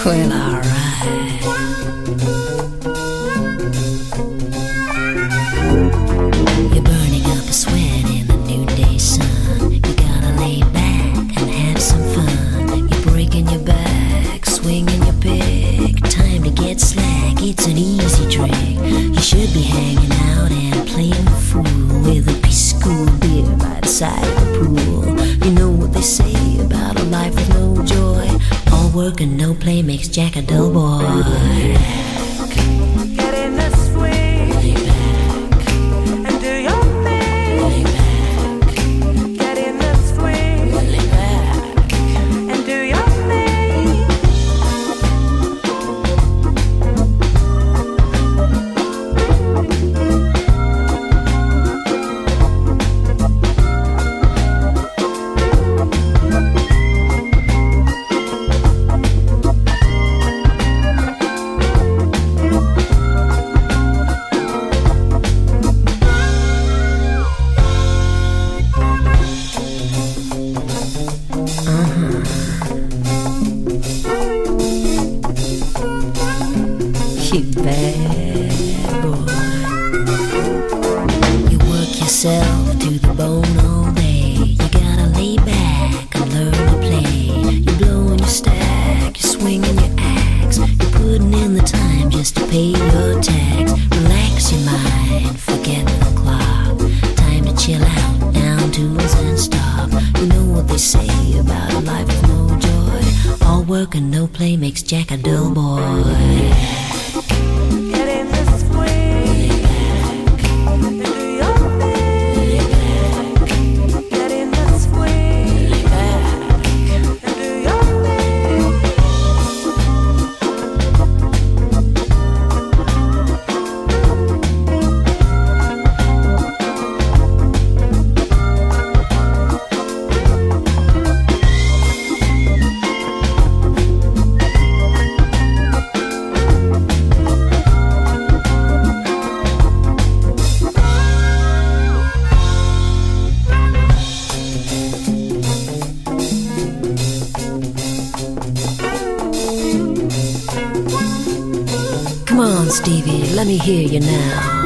Well, alright. You're burning up a sweat in the noonday sun. You gotta lay back and have some fun. You're breaking your back, swinging your pick. Time to get slack, it's an easy trick. You should be hanging out and playing the fool with a piece of cool beer by the side of the pool. You know what they say about a life with no joy. All work and no play makes Jack a dull boy. Get in the swing. Lay back, And do your thing. lay back, Get in the swing. lay back. And do your thing. You bad boy. You work yourself to the bone all day. You gotta lay back and learn to play. You're blowing your stack, you're swinging your axe. You're putting in the time just to pay your tax. Relax your mind, forget the clock. Time to chill out, down tools and stop. You know what they say about a life with no joy. All work and no play makes Jack a dull boy. Get in the swing. And do your thing. Get in the swing. And do your thing. Come on, Stevie, let me hear you now.